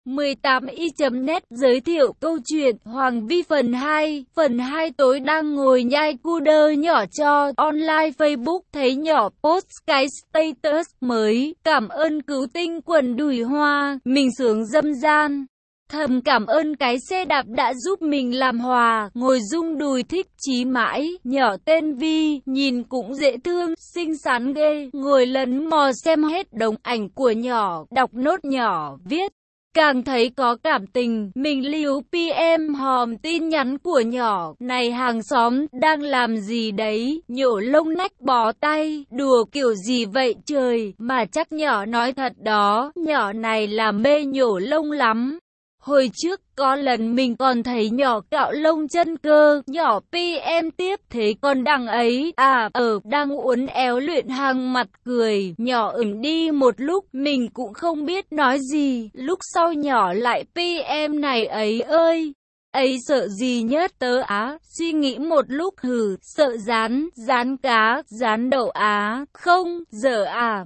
18i.net giới thiệu câu chuyện Hoàng Vi phần 2. Phần 2 tối đang ngồi nhai cu đơ nhỏ cho online Facebook thấy nhỏ post cái status mới. Cảm ơn cứu tinh quần đùi hoa, mình sướng dâm gian. Thầm cảm ơn cái xe đạp đã giúp mình làm hòa, ngồi rung đùi thích chí mãi. Nhỏ tên Vi, nhìn cũng dễ thương, xinh xắn ghê. Ngồi lấn mò xem hết đống ảnh của nhỏ, đọc nốt nhỏ, viết. Càng thấy có cảm tình, mình lưu PM hòm tin nhắn của nhỏ. Này hàng xóm, đang làm gì đấy? Nhổ lông nách bó tay, đùa kiểu gì vậy trời? Mà chắc nhỏ nói thật đó, nhỏ này là mê nhổ lông lắm. Hồi trước có lần mình còn thấy nhỏ cạo lông chân cơ, nhỏ PM tiếp thế còn đằng ấy, đang uốn éo luyện hàng mặt cười, nhỏ ửng đi một lúc, mình cũng không biết nói gì, lúc sau nhỏ lại PM này ấy ơi. Ấy sợ gì nhất tớ á, suy nghĩ một lúc sợ rán cá, rán đậu á, không, dở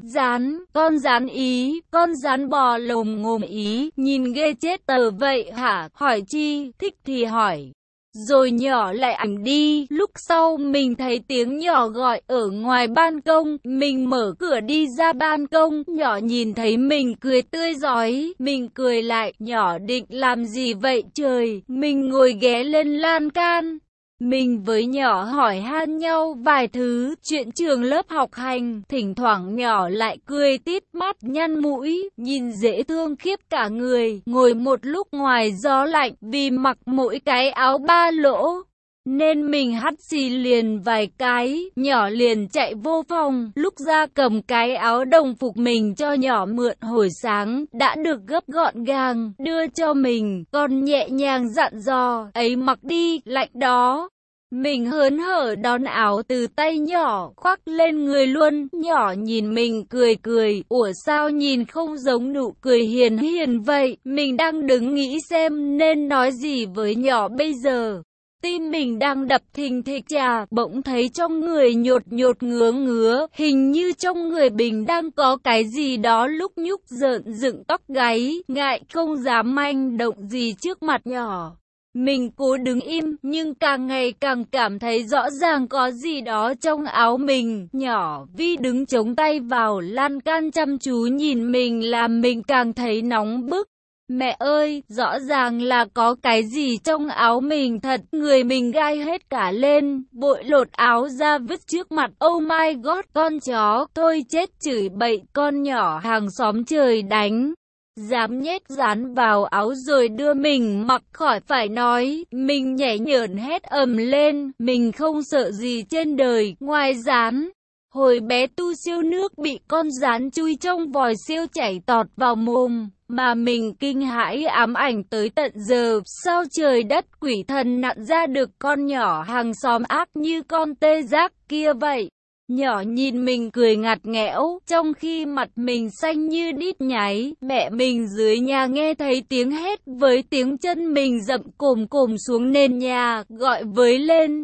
con rán ý, con rán bò lồm ngồm ý, nhìn ghê chết tớ vậy hả, hỏi chi, thích thì hỏi. Rồi nhỏ lại ảnh đi, lúc sau mình thấy tiếng nhỏ gọi ở ngoài ban công, mình mở cửa đi ra ban công, nhỏ nhìn thấy mình cười tươi rói, mình cười lại, nhỏ định làm gì vậy trời, mình ngồi ghé lên lan can. Mình với nhỏ hỏi han nhau vài thứ, chuyện trường lớp học hành, thỉnh thoảng nhỏ lại cười tít mắt nhăn mũi, nhìn dễ thương khiếp cả người, ngồi một lúc ngoài gió lạnh vì mặc mỗi cái áo ba lỗ. Nên mình hắt xì liền vài cái, nhỏ liền chạy vô phòng, lúc ra cầm cái áo đồng phục mình cho nhỏ mượn hồi sáng, đã được gấp gọn gàng, đưa cho mình, còn nhẹ nhàng dặn dò, ấy mặc đi, lạnh đó. Mình hớn hở đón áo từ tay nhỏ, khoác lên người luôn, nhỏ nhìn mình cười cười, ủa sao nhìn không giống nụ cười hiền hiền vậy, mình đang đứng nghĩ xem nên nói gì với nhỏ bây giờ. Tim mình đang đập thình thịch bỗng thấy trong người nhột nhột ngứa ngứa, hình như trong người mình đang có cái gì đó lúc nhúc rợn dựng tóc gáy, ngại không dám manh động gì trước mặt nhỏ. Mình cố đứng im, nhưng càng ngày càng cảm thấy rõ ràng có gì đó trong áo mình. Nhỏ Vi đứng chống tay vào lan can chăm chú nhìn mình làm mình càng thấy nóng bức. Mẹ ơi, rõ ràng là có cái gì trong áo mình thật, người mình gai hết cả lên, vội lột áo ra vứt trước mặt. Oh my god, con chó, tôi chết chửi bậy, con nhỏ hàng xóm trời đánh. Dám nhét dán vào áo rồi đưa mình mặc khỏi phải nói, mình nhảy nhởn hét ầm lên, mình không sợ gì trên đời, ngoài dán. Hồi bé tu siêu nước bị con dán chui trong vòi siêu chảy tọt vào mồm, mà mình kinh hãi ám ảnh tới tận giờ, sao trời đất quỷ thần nặn ra được con nhỏ hàng xóm ác như con tê giác kia vậy. Nhỏ nhìn mình cười ngặt nghẽo, trong khi mặt mình xanh như đít nháy. Mẹ mình dưới nhà nghe thấy tiếng hét với tiếng chân mình dậm cồm cồm xuống nền nhà, gọi với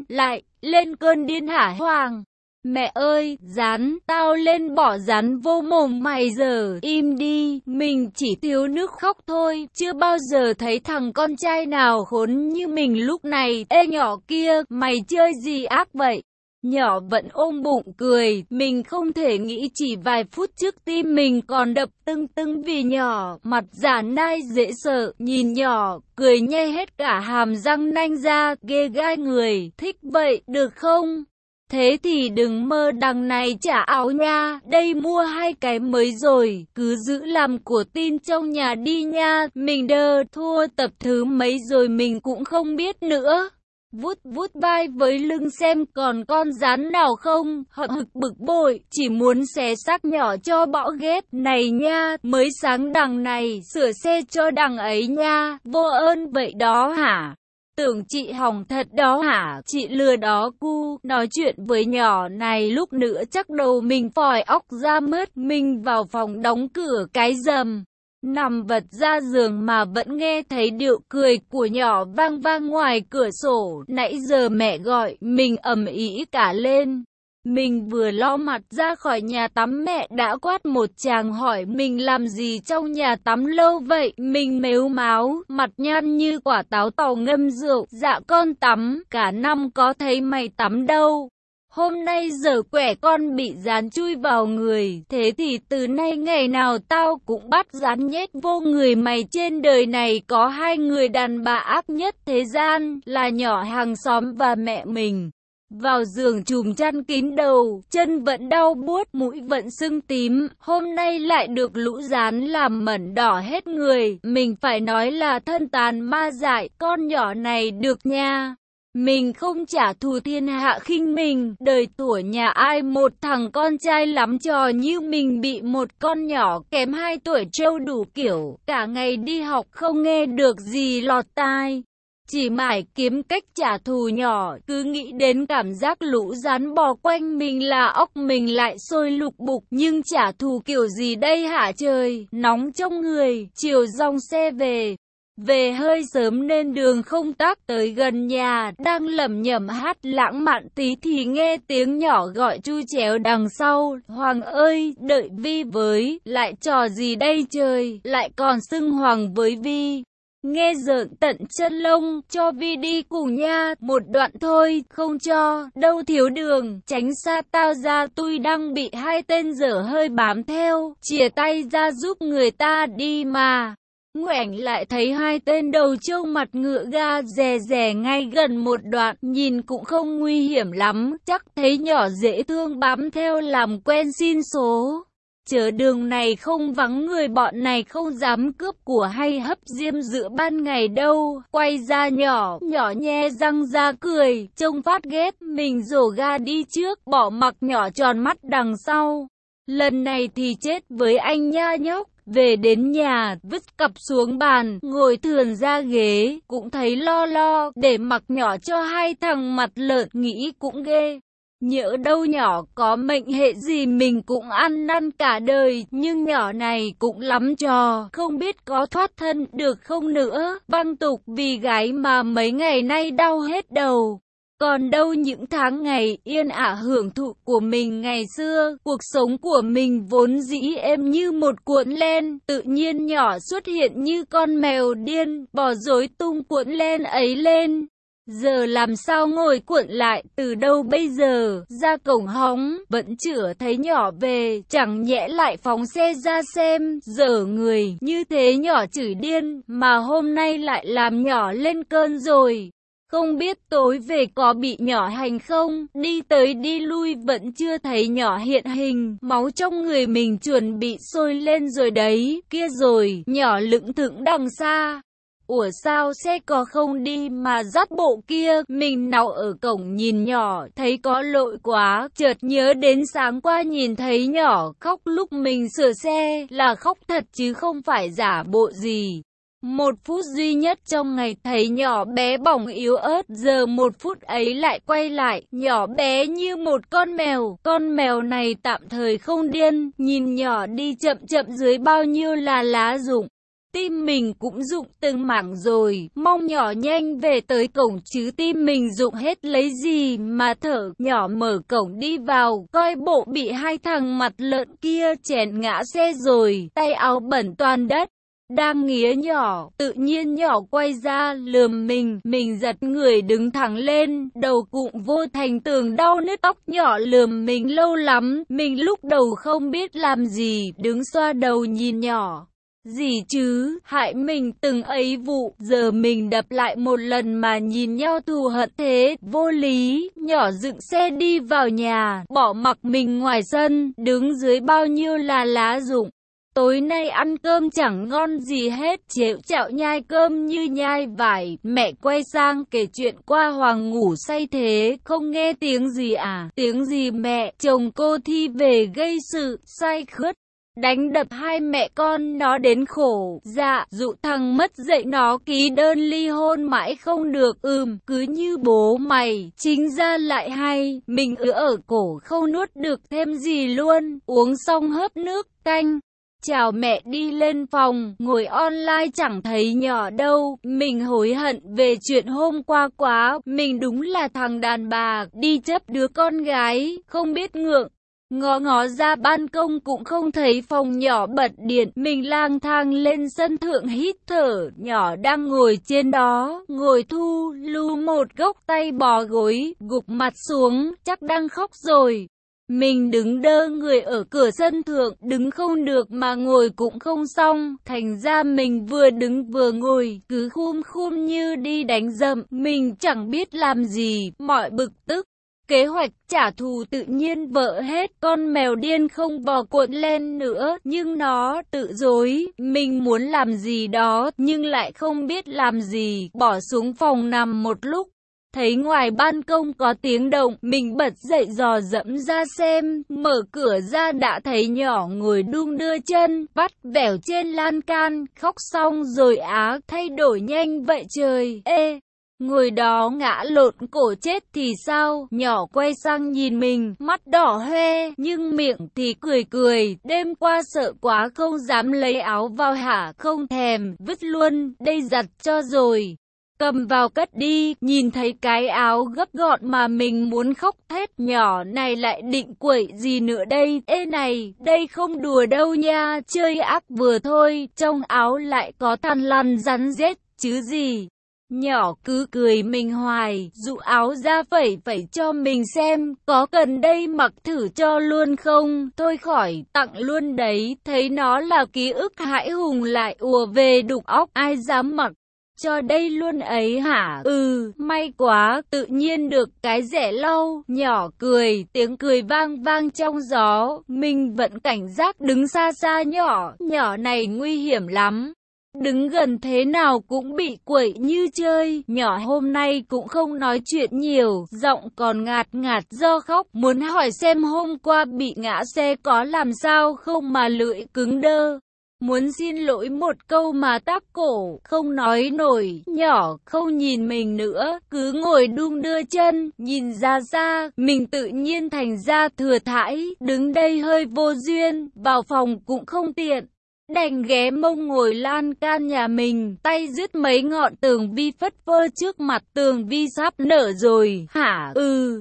lên cơn điên hả Hoàng. Mẹ ơi, rán, tao lên bỏ rán vô mồm mày giờ, im đi, mình chỉ thiếu nước khóc thôi, chưa bao giờ thấy thằng con trai nào khốn như mình lúc này. Ê nhỏ kia, mày chơi gì ác vậy? Nhỏ vẫn ôm bụng cười, mình không thể nghĩ chỉ vài phút trước tim mình còn đập tưng tưng vì nhỏ, mặt giả nai dễ sợ, nhìn nhỏ, cười nhe hết cả hàm răng nanh ra, ghê gai người, thích vậy, được không? Thế thì đừng mơ đằng này trả áo nha, đây mua 2 cái mới rồi, cứ giữ làm của tin trong nhà đi nha, mình thua tập thứ mấy rồi mình cũng không biết nữa. Vuốt vai với lưng xem còn con rán nào không, hực bực bội, chỉ muốn xé xác nhỏ cho bỏ ghét, này nha, mới sáng đằng này, sửa xe cho đằng ấy nha, vô ơn vậy đó hả? Tưởng chị hỏng thật đó hả, chị lừa đó cu, nói chuyện với nhỏ này lúc nữa chắc đầu mình phòi óc ra mất, mình vào phòng đóng cửa cái rầm. Nằm vật ra giường mà vẫn nghe thấy điệu cười của nhỏ vang vang ngoài cửa sổ, nãy giờ mẹ gọi, mình ầm ĩ cả lên. Mình vừa lau mặt ra khỏi nhà tắm mẹ đã quát một tràng hỏi mình làm gì trong nhà tắm lâu vậy. Mình mếu máo, mặt nhăn như quả táo tàu ngâm rượu. Dạ con tắm, cả năm có thấy mày tắm đâu. Hôm nay giờ quẻ con bị rán chui vào người, thế thì từ nay ngày nào tao cũng bắt rán nhét vô người mày. Trên đời này có hai người đàn bà ác nhất thế gian, là nhỏ hàng xóm và mẹ mình. Vào giường chùm chăn kín đầu, chân vẫn đau buốt, mũi vẫn sưng tím, hôm nay lại được lũ rán làm mẩn đỏ hết người. Mình phải nói là thân tàn ma dại, con nhỏ này được nha. Mình không trả thù thiên hạ khinh mình, đời tuổi nhà ai một thằng con trai lắm trò như mình bị một con nhỏ kém 2 tuổi trêu đủ kiểu, cả ngày đi học không nghe được gì lọt tai. Chỉ mải kiếm cách trả thù nhỏ, cứ nghĩ đến cảm giác lũ rán bò quanh mình là óc mình lại sôi lục bục. Nhưng trả thù kiểu gì đây hả trời, nóng trong người, chiều dòng xe về. Về hơi sớm nên đường không tắc, tới gần nhà, đang lẩm nhẩm hát lãng mạn tí thì nghe tiếng nhỏ gọi chu chéo đằng sau. Hoàng ơi, đợi Vi với, lại trò gì đây trời, lại còn xưng Hoàng với Vi. Nghe rợn tận chân lông, cho Vi đi cùng nha, một đoạn thôi, không cho, đâu thiếu đường, tránh xa tao ra, tôi đang bị hai tên dở hơi bám theo, chìa tay ra giúp người ta đi mà. Ngoảnh lại thấy hai tên đầu trâu mặt ngựa ga rè rè ngay gần một đoạn, nhìn cũng không nguy hiểm lắm, chắc thấy nhỏ dễ thương bám theo làm quen xin số. Chợ đường này không vắng người, bọn này không dám cướp của hay hấp diêm giữa ban ngày đâu. Quay ra nhỏ nhe răng ra cười, trông phát ghét, mình rổ ga đi trước, bỏ mặc nhỏ tròn mắt đằng sau. Lần này thì chết với anh nha nhóc. Về đến nhà, vứt cặp xuống bàn, ngồi thườn ra ghế, cũng thấy lo, để mặc nhỏ cho hai thằng mặt lợn, nghĩ cũng ghê. Nhỡ đâu nhỏ có mệnh hệ gì mình cũng ăn năn cả đời, nhưng nhỏ này cũng lắm trò, không biết có thoát thân được không nữa. Văng tục vì gái mà mấy ngày nay đau hết đầu. Còn đâu những tháng ngày yên ả hưởng thụ của mình ngày xưa, cuộc sống của mình vốn dĩ êm như một cuộn len, tự nhiên nhỏ xuất hiện như con mèo điên, bò rối tung cuộn len ấy lên. Giờ làm sao ngồi cuộn lại, từ đâu bây giờ, ra cổng hóng, vẫn chửa thấy nhỏ về, chẳng nhẽ lại phóng xe ra xem, dở người, như thế nhỏ chửi điên, mà hôm nay lại làm nhỏ lên cơn rồi. Không biết tối về có bị nhỏ hành không, đi tới đi lui vẫn chưa thấy nhỏ hiện hình, máu trong người mình chuẩn bị sôi lên rồi đấy, kia rồi, nhỏ lững thững đằng xa. Ủa sao xe có không đi mà dắt bộ kia, mình nào ở cổng nhìn nhỏ, thấy có lỗi quá, chợt nhớ đến sáng qua nhìn thấy nhỏ khóc lúc mình sửa xe, là khóc thật chứ không phải giả bộ gì. Một phút duy nhất trong ngày thấy nhỏ bé bỏng yếu ớt, giờ một phút ấy lại quay lại, nhỏ bé như một con mèo này tạm thời không điên, nhìn nhỏ đi chậm chậm dưới bao nhiêu là lá rụng. Tim mình cũng rụng từng mảng rồi, mong nhỏ nhanh về tới cổng chứ tim mình rụng hết lấy gì mà thở. Nhỏ mở cổng đi vào, coi bộ bị hai thằng mặt lợn kia chèn ngã xe rồi, tay áo bẩn toàn đất. Đang nghía nhỏ, tự nhiên nhỏ quay ra lườm mình giật người đứng thẳng lên, đầu cụng vô thành tường đau nứt tóc. Nhỏ lườm mình lâu lắm, mình lúc đầu không biết làm gì, đứng xoa đầu nhìn nhỏ. Gì chứ, hại mình từng ấy vụ, giờ mình đập lại một lần mà nhìn nhau thù hận thế, vô lý. Nhỏ dựng xe đi vào nhà, bỏ mặc mình ngoài sân, đứng dưới bao nhiêu là lá rụng. Tối nay ăn cơm chẳng ngon gì hết, chේo chạo nhai cơm như nhai vải. Mẹ quay sang kể chuyện qua Hoàng ngủ say thế, không nghe tiếng gì à? Tiếng gì mẹ? Chồng cô Thi về gây sự, say khướt, đánh đập hai mẹ con nó đến khổ. Dạ, dụ thằng mất dạy nó ký đơn ly hôn mãi không được. Cứ như bố mày. Chính ra lại hay, mình ở cổ không nuốt được thêm gì luôn. Uống xong hớp nước canh chào mẹ đi lên phòng, ngồi online chẳng thấy nhỏ đâu. Mình hối hận về chuyện hôm qua quá, mình đúng là thằng đàn bà, đi chấp đứa con gái, không biết ngượng. Ngó ngó ra ban công cũng không thấy phòng nhỏ bật điện, mình lang thang lên sân thượng hít thở, nhỏ đang ngồi trên đó, ngồi thu lu một gốc tay bò gối, gục mặt xuống, chắc đang khóc rồi. Mình đứng đơ người ở cửa sân thượng, đứng không được mà ngồi cũng không xong, thành ra mình vừa đứng vừa ngồi, cứ khum khum như đi đánh dậm, mình chẳng biết làm gì, mọi bực tức. Kế hoạch trả thù tự nhiên vỡ hết, con mèo điên không bò cuộn lên nữa, nhưng nó tự dối, mình muốn làm gì đó, nhưng lại không biết làm gì, bỏ xuống phòng nằm một lúc. Thấy ngoài ban công có tiếng động, mình bật dậy dò dẫm ra xem, mở cửa ra đã thấy nhỏ ngồi đung đưa chân, vắt vẻo trên lan can, khóc xong rồi á, thay đổi nhanh vậy trời, ê. Ngồi đó ngã lộn cổ chết thì sao, nhỏ quay sang nhìn mình, mắt đỏ hoe, nhưng miệng thì cười cười, đêm qua sợ quá không dám lấy áo vào hả, không thèm, vứt luôn, đây giặt cho rồi. Cầm vào cất đi, nhìn thấy cái áo gấp gọn mà mình muốn khóc thét, nhỏ này lại định quậy gì nữa đây, ê này, đây không đùa đâu nha, chơi ác vừa thôi, trong áo lại có thằn lằn rắn rết, chứ gì. Nhỏ cứ cười mình hoài, dụ áo ra phẩy phẩy cho mình xem, có cần đây mặc thử cho luôn không, thôi khỏi, tặng luôn đấy, thấy nó là ký ức hãi hùng lại ùa về đục óc, ai dám mặc. Cho đây luôn ấy hả? May quá, tự nhiên được cái rẻ lau, nhỏ cười, tiếng cười vang vang trong gió, mình vẫn cảnh giác đứng xa xa nhỏ này nguy hiểm lắm. Đứng gần thế nào cũng bị quậy như chơi, nhỏ hôm nay cũng không nói chuyện nhiều, giọng còn ngạt ngạt do khóc, muốn hỏi xem hôm qua bị ngã xe có làm sao không mà lưỡi cứng đơ. Muốn xin lỗi một câu mà tắc cổ, không nói nổi, nhỏ không nhìn mình nữa, cứ ngồi đung đưa chân, nhìn ra xa, mình tự nhiên thành ra thừa thãi, đứng đây hơi vô duyên, vào phòng cũng không tiện. Đành ghé mông ngồi lan can nhà mình, tay dứt mấy ngọn tường vi phất phơ trước mặt, tường vi sắp nở rồi, hả?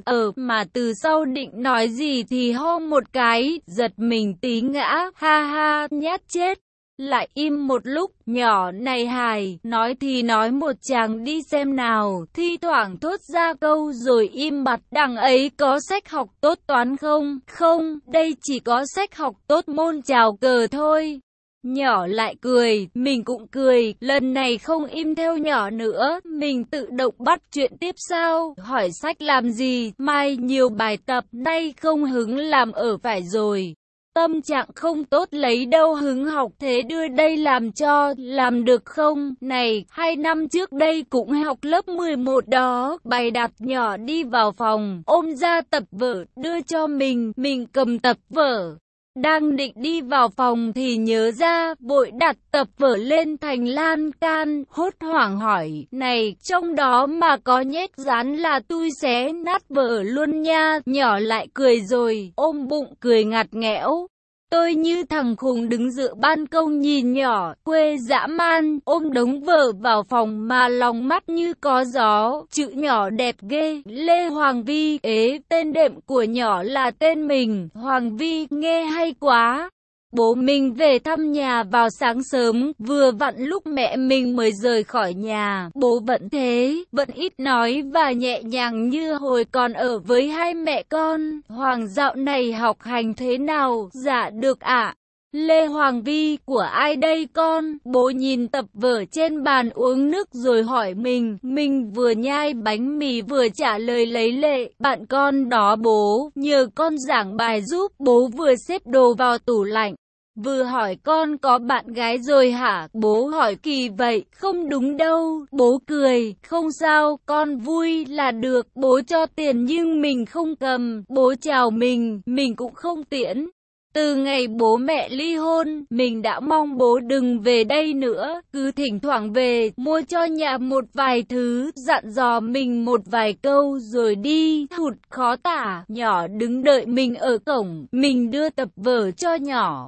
Mà từ sau định nói gì thì ho một cái, giật mình tí ngã, ha ha, nhát chết. Lại im một lúc, nhỏ này hài, nói thì nói một chàng đi xem nào, thi thoảng thốt ra câu rồi im bặt, đằng ấy có sách học tốt toán không? Không, đây chỉ có sách học tốt môn chào cờ thôi. Nhỏ lại cười, mình cũng cười, lần này không im theo nhỏ nữa, mình tự động bắt chuyện tiếp sao, hỏi sách làm gì, mai nhiều bài tập, nay không hứng làm ở phải rồi. Tâm trạng không tốt lấy đâu hứng học, thế đưa đây làm cho, làm được không? Này, 2 năm trước đây cũng học lớp 11 đó, bày đặt nhỏ đi vào phòng, ôm ra tập vở, đưa cho mình cầm tập vở. Đang định đi vào phòng thì nhớ ra, vội đặt tập vở lên thành lan can, hốt hoảng hỏi, này, trong đó mà có nhét dán là tui xé nát vở luôn nha, nhỏ lại cười rồi, ôm bụng cười ngặt nghẽo. Tôi như thằng khùng đứng giữa ban công nhìn nhỏ, quê dã man, ôm đống vở vào phòng mà lòng mắt như có gió, chữ nhỏ đẹp ghê, Lê Hoàng Vi, tên đệm của nhỏ là tên mình, Hoàng Vi, nghe hay quá. Bố mình về thăm nhà vào sáng sớm, vừa vặn lúc mẹ mình mới rời khỏi nhà, bố vẫn thế, vẫn ít nói và nhẹ nhàng như hồi còn ở với hai mẹ con. Hoàng dạo này học hành thế nào? Dạ được ạ. Lê Hoàng Vi, của ai đây con? Bố nhìn tập vở trên bàn uống nước rồi hỏi mình vừa nhai bánh mì vừa trả lời lấy lệ, bạn con đó bố, nhờ con giảng bài giúp, bố vừa xếp đồ vào tủ lạnh. Vừa hỏi con có bạn gái rồi hả? Bố hỏi kỳ vậy, không đúng đâu. Bố cười, không sao, con vui là được. Bố cho tiền nhưng mình không cầm. Bố chào mình cũng không tiễn. Từ ngày bố mẹ ly hôn, mình đã mong bố đừng về đây nữa. Cứ thỉnh thoảng về, mua cho nhà một vài thứ, dặn dò mình một vài câu rồi đi, hụt khó tả. Nhỏ đứng đợi mình ở cổng, mình đưa tập vở cho nhỏ.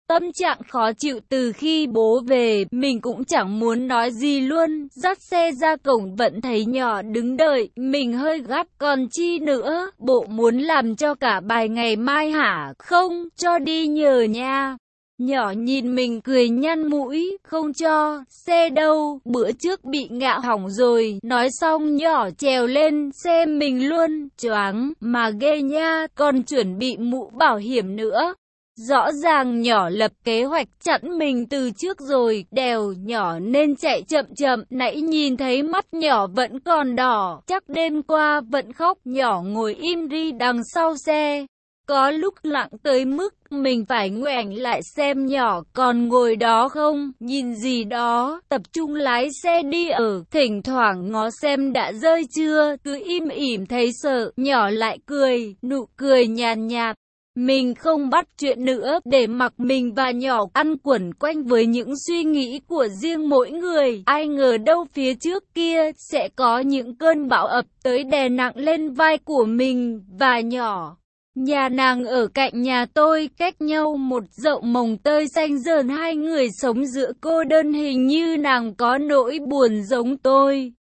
Tâm trạng khó chịu từ khi bố về, mình cũng chẳng muốn nói gì luôn, dắt xe ra cổng vẫn thấy nhỏ đứng đợi, mình hơi gắt còn chi nữa, bộ muốn làm cho cả bài ngày mai hả? Không, cho đi nhờ nha. Nhỏ nhìn mình cười nhăn mũi, không cho, xe đâu, bữa trước bị ngã hỏng rồi, nói xong nhỏ trèo lên xe mình luôn, choáng, mà ghê nha, còn chuẩn bị mũ bảo hiểm nữa. Rõ ràng nhỏ lập kế hoạch chặn mình từ trước rồi, đèo nhỏ nên chạy chậm chậm, nãy nhìn thấy mắt nhỏ vẫn còn đỏ, chắc đêm qua vẫn khóc, nhỏ ngồi im ri đằng sau xe. Có lúc lặng tới mức mình phải ngoảnh lại xem nhỏ còn ngồi đó không, nhìn gì đó, tập trung lái xe đi thỉnh thoảng ngó xem đã rơi chưa, cứ im ỉm thấy sợ, nhỏ lại cười, nụ cười nhàn nhạt. Mình không bắt chuyện nữa, để mặc mình và nhỏ ăn quẩn quanh với những suy nghĩ của riêng mỗi người. Ai ngờ đâu phía trước kia sẽ có những cơn bão ập tới đè nặng lên vai của mình và nhỏ. Nhà nàng ở cạnh nhà tôi, cách nhau một dậu mồng tơi xanh dờn, hai người sống giữa cô đơn, hình như nàng có nỗi buồn giống tôi.